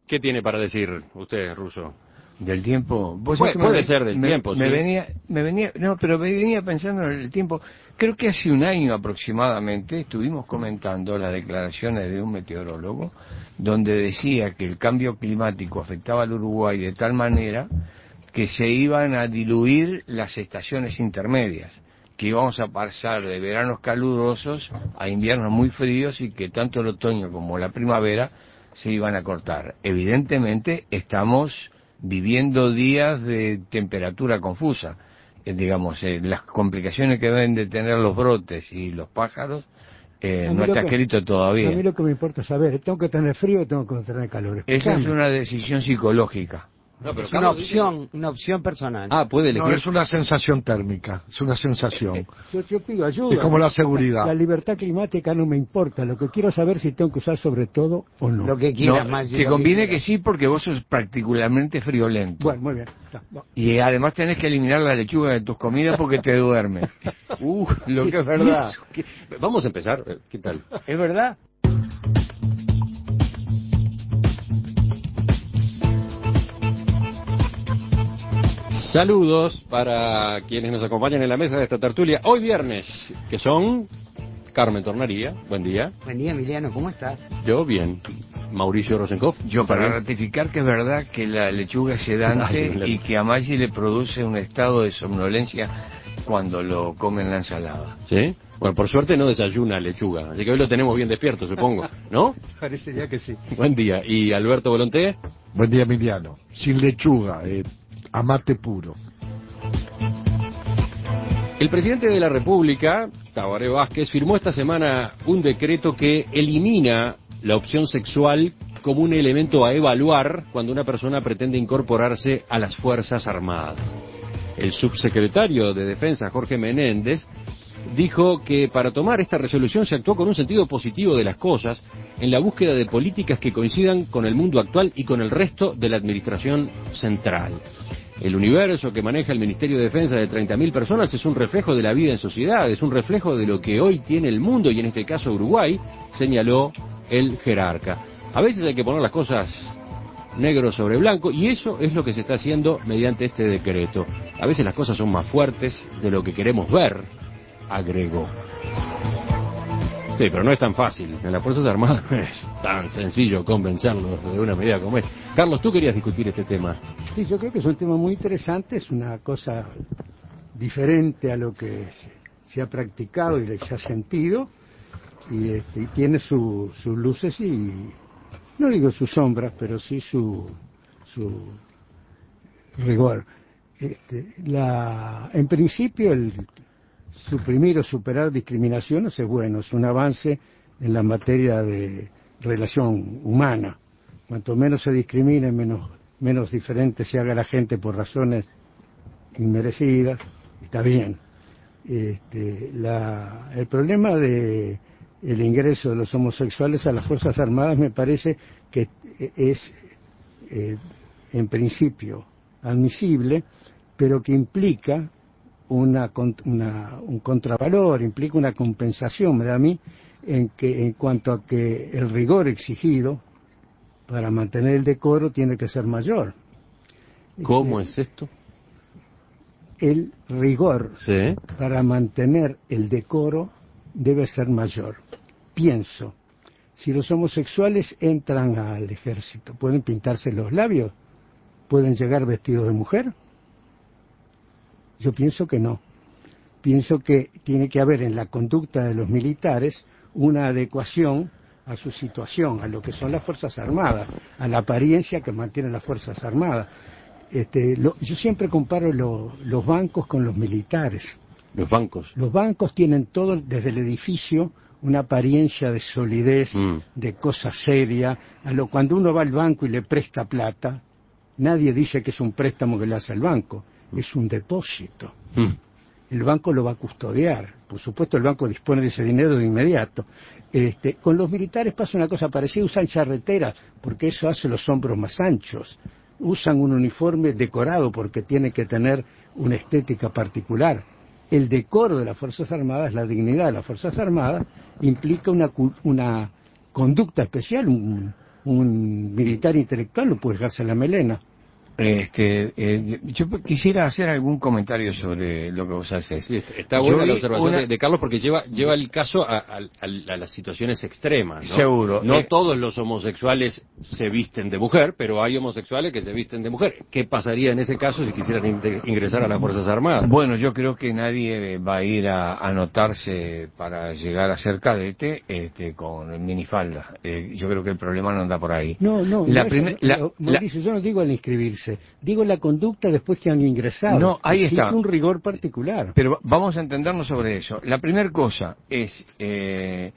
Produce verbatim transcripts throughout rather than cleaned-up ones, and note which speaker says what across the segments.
Speaker 1: ¿Qué tiene para decir usted, Russo?
Speaker 2: Del tiempo. ¿Vos
Speaker 1: Puede,
Speaker 2: sabés que
Speaker 1: puede
Speaker 2: me,
Speaker 1: ser del
Speaker 2: me,
Speaker 1: tiempo,
Speaker 2: me
Speaker 1: sí.
Speaker 2: venía, me venía, no, pero me venía pensando en el tiempo. Creo que hace un año aproximadamente estuvimos comentando las declaraciones de un meteorólogo donde decía que el cambio climático afectaba al Uruguay de tal manera que se iban a diluir las estaciones intermedias, que íbamos a pasar de veranos calurosos a inviernos muy fríos y que tanto el otoño como la primavera se iban a cortar. Evidentemente estamos viviendo días de temperatura confusa, eh, digamos, eh, las complicaciones que deben de tener los brotes y los pájaros, eh, no está
Speaker 3: que,
Speaker 2: escrito todavía.
Speaker 3: A mí lo que me importa es saber, ¿tengo que tener frío o tengo que tener calor?
Speaker 2: Esa
Speaker 3: Explícame.
Speaker 2: es una decisión psicológica.
Speaker 4: No, pero es una opción, dice... una opción personal.
Speaker 1: Ah, puede elegir.
Speaker 5: No, es una sensación térmica, es una sensación.
Speaker 3: Yo, yo pido ayuda.
Speaker 5: Es como la seguridad.
Speaker 3: La, la libertad climática no me importa, lo que quiero saber es si tengo que usar sobre todo o no.
Speaker 4: Lo que quieras,
Speaker 2: no,
Speaker 4: más.
Speaker 2: Te conviene que, que sí porque vos sos particularmente friolento.
Speaker 3: Bueno, muy bien. No.
Speaker 2: Y además tenés que eliminar la lechuga de tus comidas porque te duerme. Uh, lo que es verdad.
Speaker 1: ¿Qué? Vamos a empezar, ¿qué tal?
Speaker 2: ¿Es verdad?
Speaker 1: Saludos para quienes nos acompañan en la mesa de esta tertulia hoy viernes, que son Carmen Tornaría, buen día.
Speaker 4: Buen día, Emiliano, ¿cómo estás?
Speaker 1: Yo bien. Mauricio Rosenkopf.
Speaker 2: Yo para ratificar que es verdad que la lechuga es sedante Ay, y que a Maggi le produce un estado de somnolencia cuando lo come en la ensalada.
Speaker 1: ¿Sí? Bueno, por suerte no desayuna lechuga, así que hoy lo tenemos bien despierto, supongo, ¿no?
Speaker 3: Parecería que sí.
Speaker 1: Buen día. ¿Y Alberto Volonté?
Speaker 5: Buen día, Emiliano. Sin lechuga, eh, a mate puro.
Speaker 1: El presidente de la República, Tabaré Vázquez, firmó esta semana un decreto que elimina la opción sexual como un elemento a evaluar cuando una persona pretende incorporarse a las Fuerzas Armadas. El subsecretario de Defensa, Jorge Menéndez, dijo que para tomar esta resolución se actuó con un sentido positivo de las cosas en la búsqueda de políticas que coincidan con el mundo actual y con el resto de la administración central. El universo que maneja el Ministerio de Defensa de treinta mil personas es un reflejo de la vida en sociedad, es un reflejo de lo que hoy tiene el mundo y en este caso Uruguay, señaló el jerarca. A veces hay que poner las cosas negro sobre blanco y eso es lo que se está haciendo mediante este decreto. A veces las cosas son más fuertes de lo que queremos ver, agregó. Sí, pero no es tan fácil. En las Fuerzas Armadas no es tan sencillo convencerlos de una medida como esta. Carlos, tú querías discutir este tema.
Speaker 3: Sí, yo creo que es un tema muy interesante, es una cosa diferente a lo que se, se ha practicado y se ha sentido, y, este, y tiene su, sus luces y, no digo sus sombras, pero sí su, su rigor. Este, la, en principio, el suprimir o superar discriminaciones es bueno, es un avance en la materia de relación humana. Cuanto menos se discrimine, menos, menos diferente se haga la gente por razones inmerecidas, está bien. Este, la, el problema de el ingreso de los homosexuales a las Fuerzas Armadas me parece que es eh, en principio admisible, pero que implica una, una, un contravalor, implica una compensación, me da a mí, en, que, en cuanto a que el rigor exigido para mantener el decoro tiene que ser mayor.
Speaker 1: ¿Cómo
Speaker 3: eh,
Speaker 1: es esto?
Speaker 3: El rigor
Speaker 1: ¿Sí?
Speaker 3: para mantener el decoro debe ser mayor. Pienso, si los homosexuales entran al ejército, ¿pueden pintarse los labios? ¿Pueden llegar vestidos de mujer? Yo pienso que no. Pienso que tiene que haber en la conducta de los militares una adecuación a su situación, a lo que son las Fuerzas Armadas, a la apariencia que mantienen las Fuerzas Armadas. Este, lo, yo siempre comparo lo, los bancos con los militares.
Speaker 1: Los bancos.
Speaker 3: Los bancos tienen todo, desde el edificio, una apariencia de solidez, mm. de cosa seria. A lo, cuando uno va al banco y le presta plata, nadie dice que es un préstamo que le hace el banco, mm. es un depósito. Mm. El banco lo va a custodiar. Por supuesto, el banco dispone de ese dinero de inmediato. Este, con los militares pasa una cosa parecida, usan charreteras, porque eso hace los hombros más anchos. Usan un uniforme decorado porque tiene que tener una estética particular. El decoro de las Fuerzas Armadas, la dignidad de las Fuerzas Armadas, implica una, una conducta especial, un, un militar intelectual no puede dejarse la melena.
Speaker 2: Este, eh, yo quisiera hacer algún comentario sobre lo que vos haces.
Speaker 1: Sí, está buena
Speaker 2: Yo
Speaker 1: la
Speaker 2: vi
Speaker 1: observación
Speaker 2: una-
Speaker 1: de, de Carlos porque lleva lleva el caso a, a- a- a las situaciones extremas, ¿no?
Speaker 2: Seguro.
Speaker 1: No
Speaker 2: Eh,
Speaker 1: todos los homosexuales se visten de mujer, pero hay homosexuales que se visten de mujer. ¿Qué pasaría en ese caso si quisieran inte- ingresar a las Fuerzas Armadas?
Speaker 2: Bueno, yo creo que nadie va a ir a anotarse para llegar a ser cadete este, con minifalda. Eh, yo creo que el problema no anda por ahí.
Speaker 3: No, no,
Speaker 2: La
Speaker 3: no,
Speaker 2: primer-
Speaker 3: eso,
Speaker 2: la-
Speaker 3: no, Mauricio, yo no digo al inscribirse, digo la conducta después que han ingresado.
Speaker 2: No, ahí
Speaker 3: Existe
Speaker 2: está.
Speaker 3: un rigor particular.
Speaker 2: Pero vamos a entendernos sobre eso. La primera cosa es eh,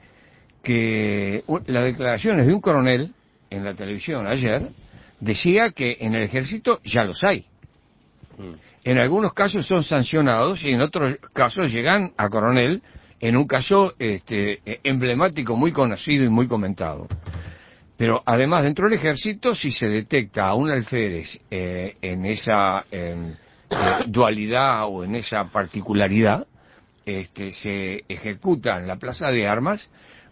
Speaker 2: que u- las declaraciones de un coronel en la televisión ayer decía que en el ejército ya los hay.
Speaker 1: Mm.
Speaker 2: En algunos casos son sancionados y en otros casos llegan a coronel, en un caso este, eh, emblemático, muy conocido y muy comentado. Pero además dentro del ejército, si se detecta a un alférez eh, en esa em, eh, dualidad o en esa particularidad, este, se ejecuta en la plaza de armas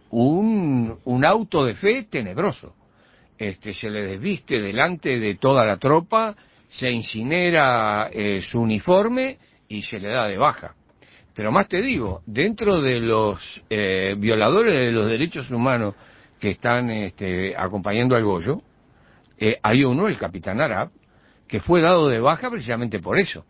Speaker 2: un, un auto de fe tenebroso. Este, se le desviste delante de toda la tropa, se incinera eh, su uniforme y se le da de baja. Pero más te digo, dentro de los eh, violadores de los derechos humanos que están este, acompañando al Goyo, eh, hay uno, el capitán Arab, que fue dado de baja precisamente por eso.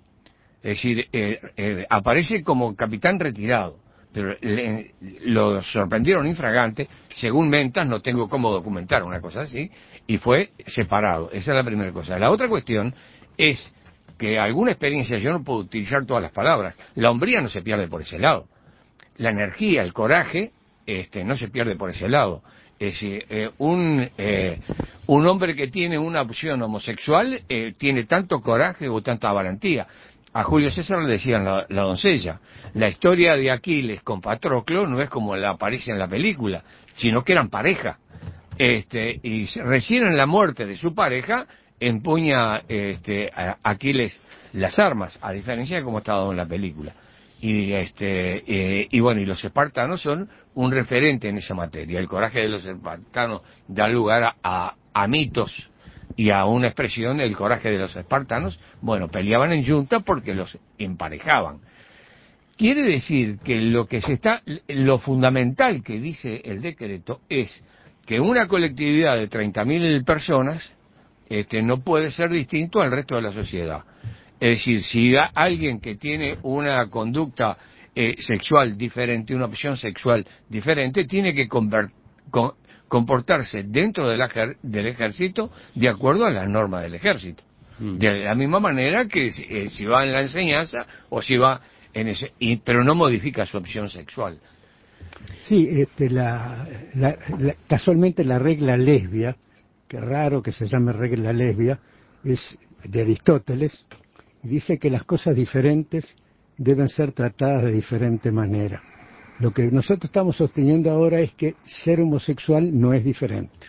Speaker 2: Es decir, eh, eh, aparece como capitán retirado, pero le- lo sorprendieron infragante, según Mentas, no tengo cómo documentar una cosa así, y fue separado. Esa es la primera cosa. La otra cuestión es que alguna experiencia, yo no puedo utilizar todas las palabras, la hombría no se pierde por ese lado. La energía, el coraje, este, no se pierde por ese lado. Es decir, eh, un, eh, un hombre que tiene una opción homosexual eh, tiene tanto coraje o tanta valentía. A Julio César le decían la, la doncella. La historia de Aquiles con Patroclo no es como la aparece en la película, sino que eran pareja. Este, y se- recién en la muerte de su pareja empuña este, a Aquiles las armas, a diferencia de cómo está dado en la película. Y este eh, y bueno, y los espartanos son un referente en esa materia. El coraje de los espartanos da lugar a, a, a mitos y a una expresión del coraje de los espartanos. Bueno, peleaban en yunta porque los emparejaban. Quiere decir que lo que se está, lo fundamental que dice el decreto es que una colectividad de treinta mil personas este, no puede ser distinto al resto de la sociedad. Es decir, si hay alguien que tiene una conducta eh, sexual diferente, una opción sexual diferente, tiene que conver- con- comportarse dentro del, ejer- del ejército de acuerdo a las normas del ejército.
Speaker 1: Mm.
Speaker 2: De la misma manera que si, eh, si va en la enseñanza o si va en ese... y- pero no modifica su opción sexual.
Speaker 3: Sí, este, la, la- la- casualmente la regla lesbia, que raro que se llame regla lesbia, es de Aristóteles, y dice que las cosas diferentes deben ser tratadas de diferente manera. Lo que nosotros estamos sosteniendo ahora es que ser homosexual no es diferente.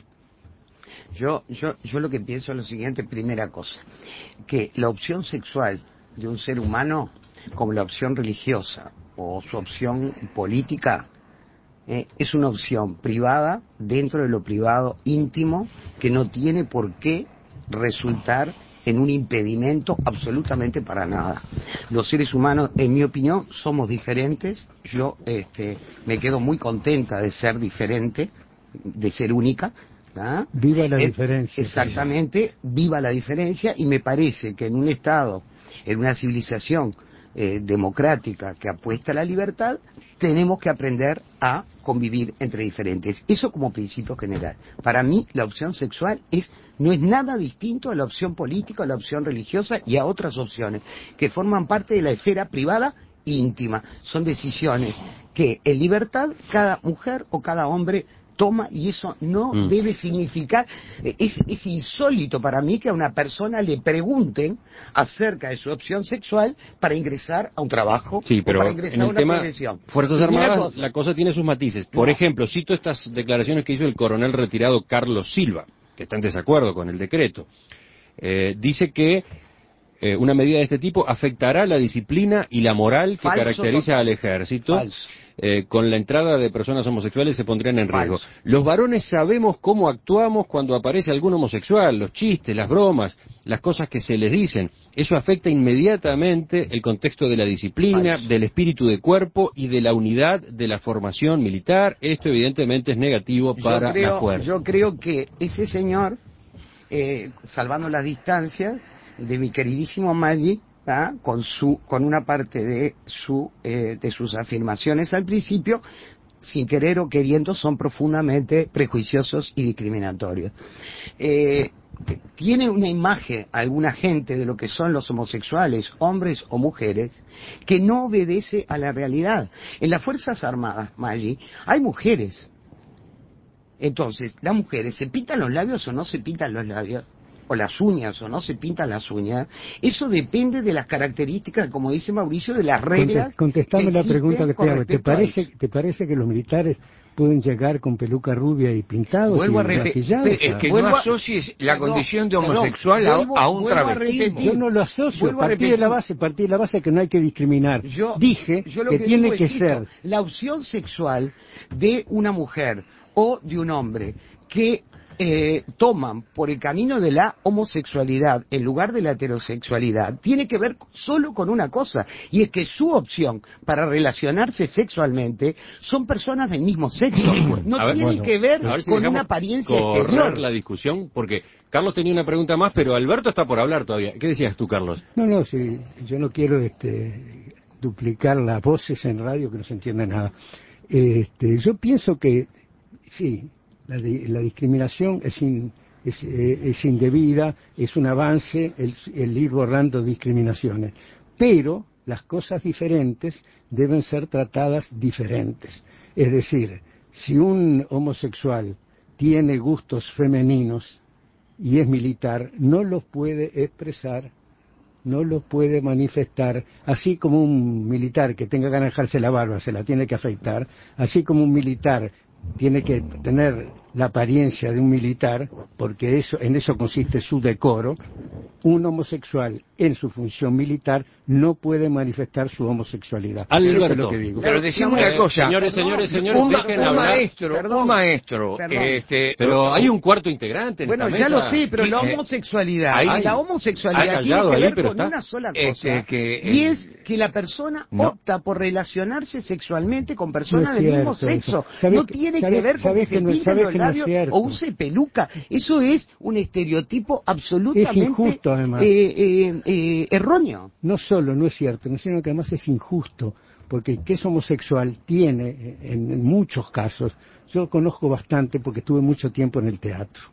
Speaker 4: Yo, yo, yo lo que pienso es lo siguiente, primera cosa, que la opción sexual de un ser humano, como la opción religiosa o su opción política, eh, es una opción privada, dentro de lo privado, íntimo, que no tiene por qué resultar en un impedimento absolutamente para nada. Los seres humanos, en mi opinión, somos diferentes. Yo este, me quedo muy contenta de ser diferente, de ser única. ¿Ah?
Speaker 3: Viva la
Speaker 4: Eh,
Speaker 3: diferencia.
Speaker 4: Exactamente, viva la diferencia, y me parece que en un Estado, en una civilización eh, democrática que apuesta a la libertad, tenemos que aprender a convivir entre diferentes. Eso como principio general. Para mí, la opción sexual es no es nada distinto a la opción política, a la opción religiosa y a otras opciones que forman parte de la esfera privada íntima. Son decisiones que en libertad cada mujer o cada hombre toma, y eso no
Speaker 1: Mm.
Speaker 4: debe significar, eh, es, es insólito para mí que a una persona le pregunten acerca de su opción sexual para ingresar a un trabajo
Speaker 1: Sí,
Speaker 4: o
Speaker 1: pero
Speaker 4: para
Speaker 1: en
Speaker 4: ingresar a
Speaker 1: el
Speaker 4: una
Speaker 1: tema
Speaker 4: profesión.
Speaker 1: Fuerzas
Speaker 4: Y mira
Speaker 1: Armadas
Speaker 4: cosa,
Speaker 1: la cosa tiene sus matices. Por
Speaker 4: No.
Speaker 1: ejemplo, cito estas declaraciones que hizo el coronel retirado Carlos Silva, que está en desacuerdo con el decreto. Eh, dice que eh, una medida de este tipo afectará la disciplina y la moral que
Speaker 4: Falso
Speaker 1: caracteriza
Speaker 4: total.
Speaker 1: al ejército.
Speaker 4: Falso.
Speaker 1: eh, con la entrada de personas homosexuales se pondrían en riesgo.
Speaker 4: Falso.
Speaker 1: Los varones sabemos cómo actuamos cuando aparece algún homosexual, los chistes, las bromas, las cosas que se les dicen. Eso afecta inmediatamente el contexto de la disciplina,
Speaker 4: Falso.
Speaker 1: del espíritu de cuerpo y de la unidad de la formación militar. Esto evidentemente es negativo para
Speaker 4: yo creo,
Speaker 1: la fuerza.
Speaker 4: Yo creo que ese señor, eh, salvando las distancias de mi queridísimo Maggi, ¿ah? con su con una parte de su eh, de sus afirmaciones al principio, sin querer o queriendo, son profundamente prejuiciosos y discriminatorios. Eh, tiene una imagen alguna gente de lo que son los homosexuales, hombres o mujeres, que no obedece a la realidad. En las Fuerzas Armadas, Maggi, hay mujeres. Entonces, las mujeres se pintan los labios o no se pintan los labios, o las uñas o no se pintan las uñas. Eso depende de las características, como dice Mauricio, de las reglas.
Speaker 3: Contestame la pregunta que te hago. ¿Te parece,
Speaker 4: a
Speaker 3: ¿Te parece que los militares pueden llegar con peluca rubia y pintados
Speaker 4: Vuelvo
Speaker 3: y
Speaker 4: a repetir,
Speaker 3: maquillados?
Speaker 2: Es que
Speaker 4: Vuelvo
Speaker 2: no
Speaker 4: a-
Speaker 2: asocies la
Speaker 4: Perdón,
Speaker 2: condición de
Speaker 4: perdón,
Speaker 2: homosexual a-
Speaker 4: vuelvo-
Speaker 2: a un
Speaker 4: vuelvo a
Speaker 2: travestismo.
Speaker 4: repetir.
Speaker 3: Yo no lo asocio,
Speaker 4: Vuelvo a
Speaker 3: partí de
Speaker 4: repetir.
Speaker 3: la base, partí de la base que no hay que discriminar.
Speaker 4: Yo,
Speaker 3: Dije
Speaker 4: yo lo
Speaker 3: que,
Speaker 4: que
Speaker 3: tiene
Speaker 4: digo
Speaker 3: que
Speaker 4: es esto,
Speaker 3: ser
Speaker 4: la opción sexual de una mujer o de un hombre que eh, toman por el camino de la homosexualidad en lugar de la heterosexualidad tiene que ver solo con una cosa, y es que su opción para relacionarse sexualmente son personas del mismo sexo, no
Speaker 1: A ver,
Speaker 4: tiene
Speaker 1: bueno,
Speaker 4: que ver
Speaker 1: a ver si
Speaker 4: con
Speaker 1: dejamos
Speaker 4: una apariencia
Speaker 1: correr
Speaker 4: exterior.
Speaker 1: la discusión, porque Carlos tenía una pregunta más, pero Alberto está por hablar todavía. ¿Qué decías tú, Carlos?
Speaker 3: No, no, sí, yo no quiero este, duplicar las voces en radio que no se entiende nada. Este, yo pienso que sí, la, di- la discriminación es, in- es, eh, es indebida, es un avance el, el ir borrando discriminaciones, pero las cosas diferentes deben ser tratadas diferentes. Es decir, si un homosexual tiene gustos femeninos y es militar, no los puede expresar, no los puede manifestar, así como un militar que tenga ganas de dejarse la barba se la tiene que afeitar, así como un militar tiene que tener la apariencia de un militar, porque eso, en eso consiste su decoro. Un homosexual en su función militar no puede manifestar su homosexualidad.
Speaker 1: Alberto.
Speaker 3: Eso es lo que digo.
Speaker 2: Pero decimos
Speaker 1: Eh,
Speaker 2: una cosa.
Speaker 1: señores, señores, señores,
Speaker 2: un, ma-
Speaker 1: dejen
Speaker 2: un
Speaker 1: hablar.
Speaker 2: maestro,
Speaker 4: Perdón.
Speaker 2: un maestro,
Speaker 4: Perdón.
Speaker 2: este,
Speaker 1: Pero hay un cuarto integrante en
Speaker 4: Bueno,
Speaker 1: esta
Speaker 4: ya
Speaker 1: mesa.
Speaker 4: lo sé, pero la
Speaker 2: Eh,
Speaker 4: homosexualidad,
Speaker 2: ahí-
Speaker 4: la
Speaker 1: ha
Speaker 4: homosexualidad tiene
Speaker 1: callado
Speaker 4: que
Speaker 1: ahí,
Speaker 4: ver
Speaker 1: pero
Speaker 4: con
Speaker 1: está.
Speaker 4: una sola
Speaker 2: Este,
Speaker 4: cosa,
Speaker 2: que,
Speaker 4: y
Speaker 2: eh,
Speaker 4: es que la persona
Speaker 2: no.
Speaker 4: opta por relacionarse sexualmente con personas
Speaker 3: No es
Speaker 4: del mismo
Speaker 3: cierto
Speaker 4: sexo.
Speaker 3: eso. ¿Sabe
Speaker 4: No
Speaker 3: que-
Speaker 4: tiene
Speaker 3: sabe-
Speaker 4: que ver con
Speaker 3: sabe
Speaker 4: que se
Speaker 3: que no-
Speaker 4: pinten
Speaker 3: sabe
Speaker 4: los
Speaker 3: que no es
Speaker 4: labios
Speaker 3: cierto.
Speaker 4: o use peluca. Eso es un estereotipo absolutamente
Speaker 3: Es injusto, además.
Speaker 4: eh, eh, eh, erróneo.
Speaker 3: No solo no es cierto, no, sino que además es injusto, porque el que es homosexual tiene, eh, en, en muchos casos, yo conozco bastante porque estuve mucho tiempo en el teatro,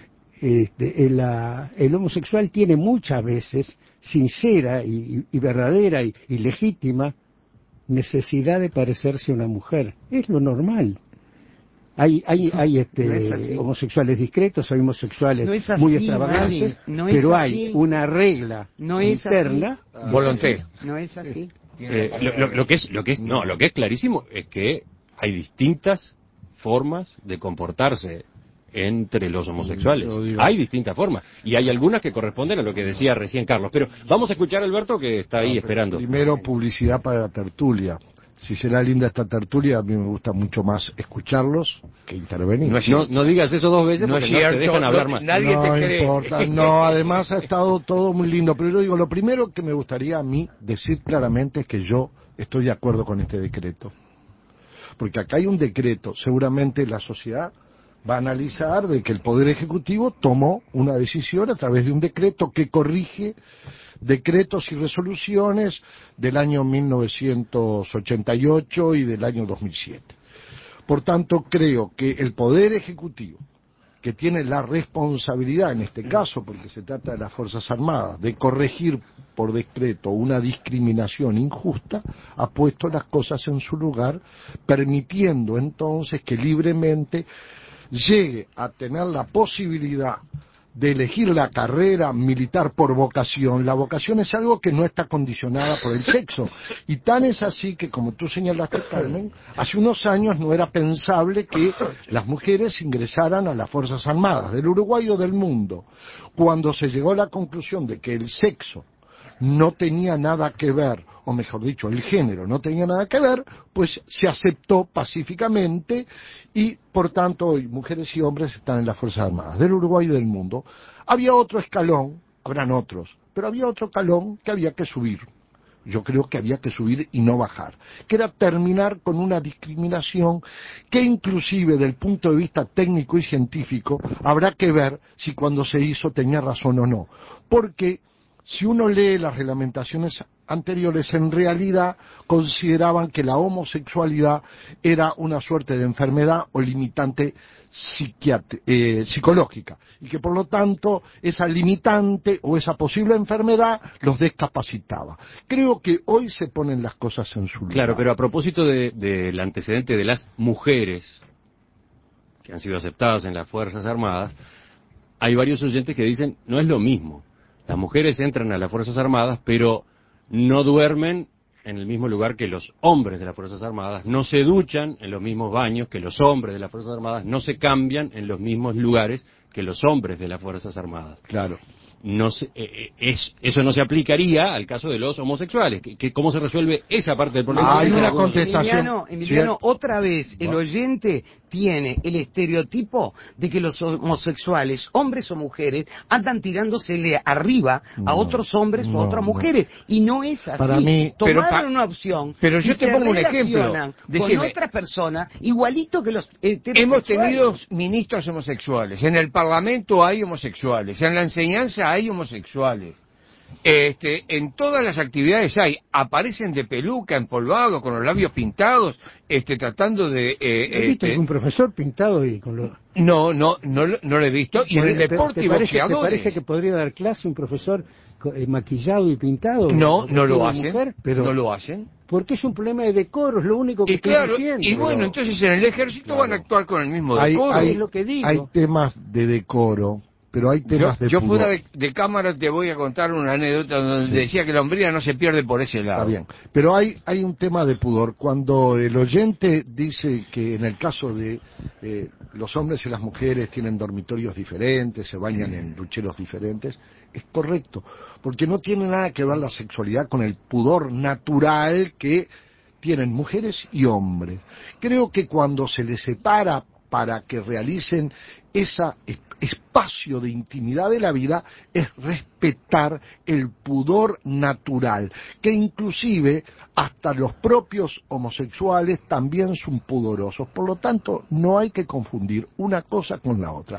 Speaker 3: este, el, ah, el homosexual tiene muchas veces, sincera y, y verdadera y, y legítima, necesidad de parecerse a una mujer. Es lo normal. Hay, hay, hay este,
Speaker 4: No es así.
Speaker 3: homosexuales discretos, hay homosexuales
Speaker 4: No es así,
Speaker 3: muy extravagantes,
Speaker 4: Maggi, no es
Speaker 3: pero
Speaker 4: así.
Speaker 3: hay una regla
Speaker 4: No es
Speaker 3: interna.
Speaker 4: así.
Speaker 2: Volonté.
Speaker 4: No es así.
Speaker 1: Eh, lo, lo- lo que es, lo que es, no, lo que es clarísimo es que hay distintas formas de comportarse entre los homosexuales.
Speaker 5: Yo digo-
Speaker 1: Hay distintas formas y hay algunas que corresponden a lo que decía recién Carlos. Pero vamos a escuchar a Alberto que está ahí
Speaker 5: No, pero
Speaker 1: esperando.
Speaker 5: Primero, publicidad para la tertulia. Si será linda esta tertulia, a mí me gusta mucho más escucharlos que intervenir.
Speaker 2: No es
Speaker 1: No, no digas eso dos veces
Speaker 2: No
Speaker 1: porque
Speaker 2: es
Speaker 1: no
Speaker 2: cierto,
Speaker 1: te dejan
Speaker 2: no
Speaker 1: hablar
Speaker 2: te-
Speaker 1: más.
Speaker 2: nadie
Speaker 5: no
Speaker 2: te cree.
Speaker 5: importa, no, además ha estado todo muy lindo, pero yo digo, lo primero que me gustaría a mí decir claramente es que yo estoy de acuerdo con este decreto. Porque acá hay un decreto, seguramente la sociedad va a analizar de que el Poder Ejecutivo tomó una decisión a través de un decreto que corrige decretos y resoluciones del año mil novecientos ochenta y ocho y del año dos mil siete. Por tanto, creo que el Poder Ejecutivo, que tiene la responsabilidad, en este caso, porque se trata de las Fuerzas Armadas, de corregir por decreto una discriminación injusta, ha puesto las cosas en su lugar, permitiendo entonces que libremente llegue a tener la posibilidad de elegir la carrera militar por vocación. La vocación es algo que no está condicionada por el sexo. Y tan es así que, como tú señalaste, Carmen, hace unos años no era pensable que las mujeres ingresaran a las Fuerzas Armadas del Uruguay o del mundo. Cuando se llegó a la conclusión de que el sexo no tenía nada que ver, o mejor dicho, el género no tenía nada que ver, pues se aceptó pacíficamente y, por tanto, hoy mujeres y hombres están en las Fuerzas Armadas del Uruguay y del mundo. Había otro escalón, habrán otros, pero había otro escalón que había que subir. Yo creo que había que subir y no bajar, que era terminar con una discriminación que inclusive del punto de vista técnico y científico habrá que ver si cuando se hizo tenía razón o no, porque si uno lee las reglamentaciones anteriores, en realidad consideraban que la homosexualidad era una suerte de enfermedad o limitante eh, psicológica, y que por lo tanto esa limitante o esa posible enfermedad los discapacitaba. Creo que hoy se ponen las cosas en su lugar.
Speaker 1: Claro, pero a propósito del de, de antecedente de las mujeres que han sido aceptadas en las Fuerzas Armadas, hay varios oyentes que dicen, no es lo mismo. Las mujeres entran a las Fuerzas Armadas, pero no duermen en el mismo lugar que los hombres de las Fuerzas Armadas, no se duchan en los mismos baños que los hombres de las Fuerzas Armadas, no se cambian en los mismos lugares que los hombres de las Fuerzas Armadas.
Speaker 5: Claro.
Speaker 1: No se, eh, es, eso no se aplicaría al caso de los homosexuales. Que, que ¿Cómo se resuelve esa parte del problema?
Speaker 5: Hay una
Speaker 1: Algunos-
Speaker 5: contestación.
Speaker 4: Emiliano, Emiliano,
Speaker 5: Sí.
Speaker 4: otra vez el oyente tiene el estereotipo de que los homosexuales, hombres o mujeres, andan tirándosele arriba a
Speaker 5: No,
Speaker 4: otros hombres
Speaker 5: no,
Speaker 4: o a otras
Speaker 5: no.
Speaker 4: mujeres. Y no es así.
Speaker 5: Para mí-
Speaker 4: Tomaron
Speaker 2: pero pa-
Speaker 4: una opción.
Speaker 2: pero yo
Speaker 4: y
Speaker 2: te
Speaker 4: se
Speaker 2: pongo un ejemplo.
Speaker 4: relacionan Con
Speaker 2: Decime.
Speaker 4: otras personas, igualito que los heterosexuales.
Speaker 2: Hemos tenido ministros homosexuales, en el Parlamento hay homosexuales, en la enseñanza hay homosexuales, este, en todas las actividades hay, aparecen de peluca, empolvados, con los labios pintados, este, tratando de... eh,
Speaker 3: ¿Has visto
Speaker 2: este,
Speaker 3: algún profesor pintado y con los...
Speaker 2: no, no, no, lo- no lo he visto, y en el
Speaker 3: ¿Te-
Speaker 2: deporte
Speaker 3: te
Speaker 2: y
Speaker 3: parece, ¿Te
Speaker 2: boxeadores.
Speaker 3: parece que podría dar clase un profesor co- eh, maquillado y pintado?
Speaker 2: No,
Speaker 3: ¿O
Speaker 2: no lo
Speaker 3: vestido de
Speaker 2: hacen,
Speaker 3: mujer?
Speaker 5: pero-
Speaker 2: no lo hacen.
Speaker 3: Porque es un problema de decoro, es lo único que
Speaker 2: Y
Speaker 3: estoy
Speaker 2: claro,
Speaker 3: diciendo.
Speaker 2: y bueno,
Speaker 5: Pero-
Speaker 2: entonces en el ejército
Speaker 5: Claro.
Speaker 2: van a actuar con el mismo
Speaker 5: Hay,
Speaker 2: decoro.
Speaker 5: hay-
Speaker 3: es lo que digo.
Speaker 5: hay temas de decoro, pero hay
Speaker 2: Yo,
Speaker 5: temas de
Speaker 2: yo
Speaker 5: pudor.
Speaker 2: fuera de, de cámara te voy a contar una anécdota donde
Speaker 5: Sí.
Speaker 2: decía que la hombría no se pierde por ese lado.
Speaker 5: Está bien, pero hay, hay un tema de pudor. Cuando el oyente dice que en el caso de eh, los hombres y las mujeres tienen dormitorios diferentes, se bañan en ducheros diferentes, es correcto, porque no tiene nada que ver la sexualidad con el pudor natural que tienen mujeres y hombres. Creo que cuando se les separa para que realicen ese espacio de intimidad de la vida es respetar el pudor natural, que inclusive hasta los propios homosexuales también son pudorosos. Por lo tanto, no hay que confundir una cosa con la otra.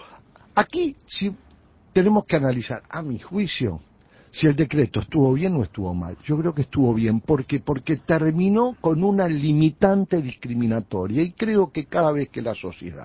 Speaker 5: Aquí sí tenemos que analizar, a mi juicio, si el decreto estuvo bien o estuvo mal. Yo creo que estuvo bien, porque porque terminó con una limitante discriminatoria, y creo que cada vez que la sociedad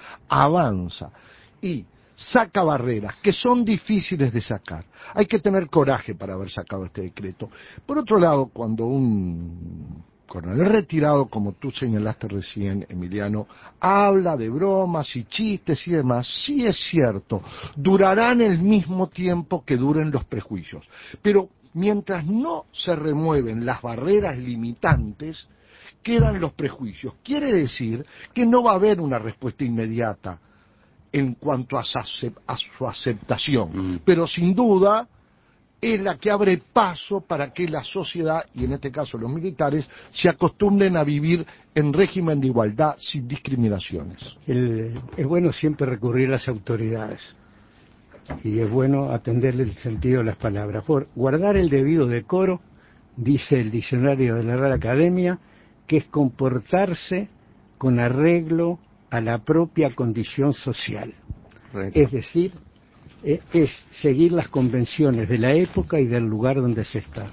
Speaker 5: avanza y saca barreras que son difíciles de sacar, hay que tener coraje para haber sacado este decreto. Por otro lado, cuando un coronel retirado, como tú señalaste recién, Emiliano, habla de bromas y chistes y demás, sí es cierto, durarán el mismo tiempo que duren los prejuicios, pero mientras no se remueven las barreras limitantes, quedan los prejuicios. Quiere decir que no va a haber una respuesta inmediata en cuanto a su, acep- a su aceptación,
Speaker 1: Mm.
Speaker 5: pero sin duda es la que abre paso para que la sociedad, y en este caso los militares, se acostumbren a vivir en régimen de igualdad sin discriminaciones.
Speaker 3: El- es bueno siempre recurrir a las autoridades y es bueno atenderle el sentido de las palabras. Por guardar el debido decoro, dice el diccionario de la Real Academia, que es comportarse con arreglo a la propia condición social. Es decir, eh, es seguir las convenciones de la época y del lugar donde se está.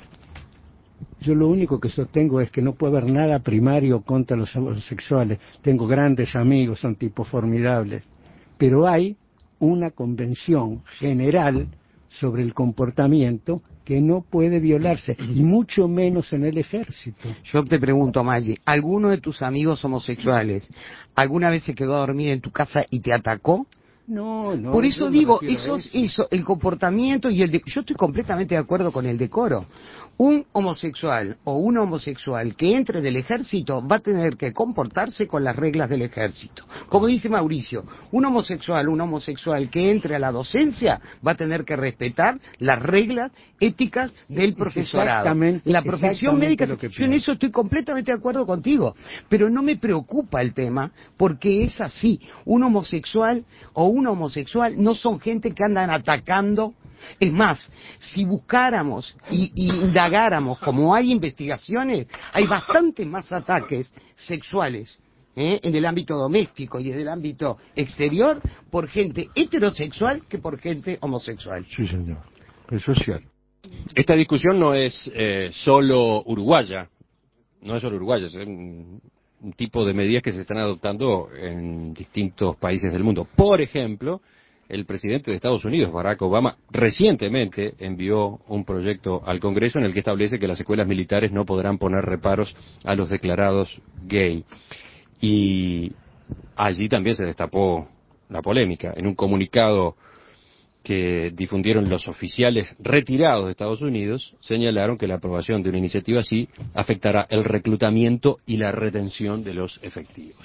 Speaker 3: Yo lo único que sostengo es que no puede haber nada primario contra los homosexuales. Tengo grandes amigos, son tipos formidables, pero hay una convención general sobre el comportamiento que no puede violarse, y mucho menos en el ejército.
Speaker 4: Yo te pregunto, Maggi, ¿alguno de tus amigos homosexuales alguna vez se quedó a dormir en tu casa y te atacó?
Speaker 3: No, no.
Speaker 4: Por
Speaker 3: yo
Speaker 4: eso
Speaker 3: me
Speaker 4: digo,
Speaker 3: refiero a
Speaker 4: esos,
Speaker 3: eso.
Speaker 4: eso, el comportamiento y el de, yo estoy completamente de acuerdo con el decoro. un homosexual o una homosexual que entre del ejército va a tener que comportarse con las reglas del ejército. Como dice Mauricio, un homosexual, un homosexual que entre a la docencia va a tener que respetar las reglas éticas del profesorado.
Speaker 3: Exactamente,
Speaker 4: La profesión médica,
Speaker 3: lo que
Speaker 4: yo en eso estoy completamente de acuerdo contigo, pero no me preocupa el tema porque es así. Un homosexual o una homosexual no son gente que andan atacando. Es más, si buscáramos y, y indagáramos, como hay investigaciones, hay bastantes más ataques sexuales ¿eh? en el ámbito doméstico y en el ámbito exterior por gente heterosexual que por gente homosexual.
Speaker 5: Sí, señor. Eso es cierto.
Speaker 1: Esta discusión no es eh, solo uruguaya, no es solo uruguaya, es un, un tipo de medidas que se están adoptando en distintos países del mundo. Por ejemplo, el presidente de Estados Unidos, Barack Obama, recientemente envió un proyecto al Congreso en el que establece que las escuelas militares no podrán poner reparos a los declarados gay. Y allí también se destapó la polémica. En un comunicado que difundieron los oficiales retirados de Estados Unidos, señalaron que la aprobación de una iniciativa así afectará el reclutamiento y la retención de los efectivos.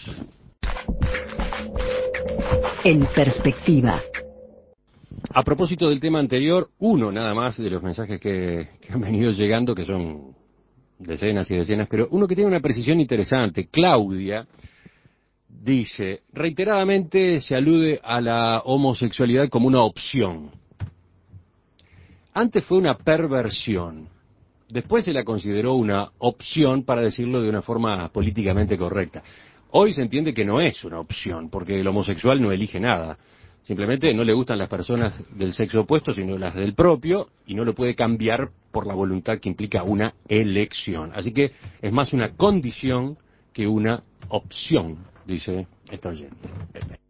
Speaker 6: En perspectiva.
Speaker 1: A propósito del tema anterior, uno nada más de los mensajes que, que han venido llegando, que son decenas y decenas, pero uno que tiene una precisión interesante. Claudia dice, reiteradamente se alude a la homosexualidad como una opción. Antes fue una perversión, después se la consideró una opción, para decirlo de una forma políticamente correcta. Hoy se entiende que no es una opción, porque el homosexual no elige nada. Simplemente no le gustan las personas del sexo opuesto, sino las del propio, y no lo puede cambiar por la voluntad que implica una elección. Así que es más una condición que una opción, dice esta oyente.